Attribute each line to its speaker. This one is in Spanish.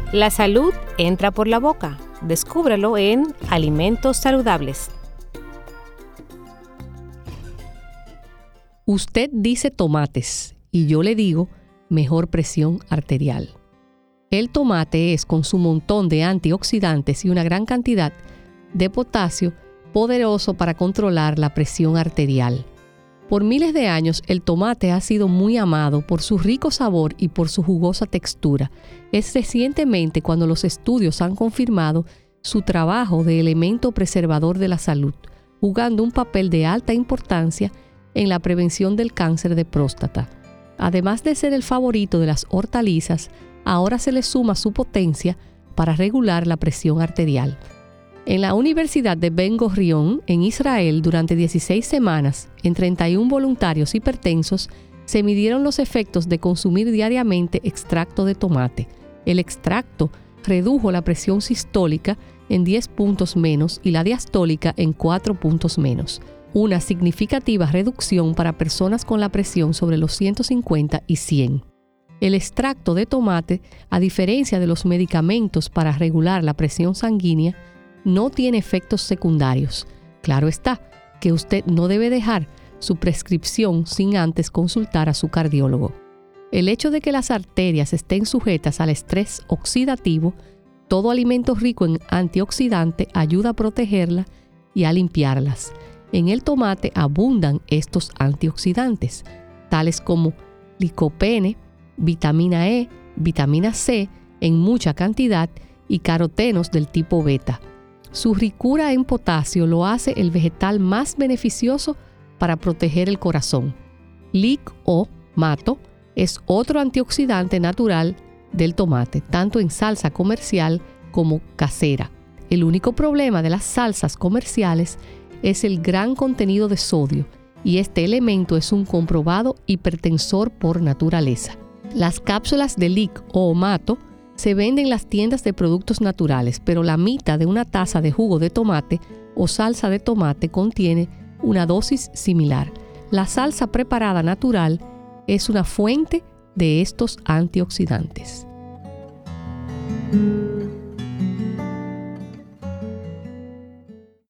Speaker 1: La salud entra por la boca. Descúbrelo en Alimentos Saludables.
Speaker 2: Usted dice tomates y yo le digo mejor presión arterial. El tomate es, con su montón de antioxidantes y una gran cantidad de potasio, poderoso para controlar la presión arterial. Por miles de años, el tomate ha sido muy amado por su rico sabor y por su jugosa textura. Es recientemente cuando los estudios han confirmado su trabajo de elemento preservador de la salud, jugando un papel de alta importancia en la prevención del cáncer de próstata. Además de ser el favorito de las hortalizas, ahora se le suma su potencia para regular la presión arterial. En la Universidad de Ben Gurion, en Israel, durante 16 semanas, en 31 voluntarios hipertensos, se midieron los efectos de consumir diariamente extracto de tomate. El extracto redujo la presión sistólica en 10 puntos menos y la diastólica en 4 puntos menos. Una significativa reducción para personas con la presión sobre los 150 y 100. El extracto de tomate, a diferencia de los medicamentos para regular la presión sanguínea, no tiene efectos secundarios. Claro está que usted no debe dejar su prescripción sin antes consultar a su cardiólogo. El hecho de que las arterias estén sujetas al estrés oxidativo, todo alimento rico en antioxidante ayuda a protegerla y a limpiarlas. En el tomate abundan estos antioxidantes, tales como licopene, vitamina E, vitamina C en mucha cantidad y carotenos del tipo beta. Su ricura en potasio lo hace el vegetal más beneficioso para proteger el corazón. Lic o mato es otro antioxidante natural del tomate, tanto en salsa comercial como casera. El único problema de las salsas comerciales es el gran contenido de sodio, y este elemento es un comprobado hipertensor por naturaleza. Las cápsulas de Lic o mato se venden en las tiendas de productos naturales, pero la mitad de una taza de jugo de tomate o salsa de tomate contiene una dosis similar. La salsa preparada natural es una fuente de estos antioxidantes.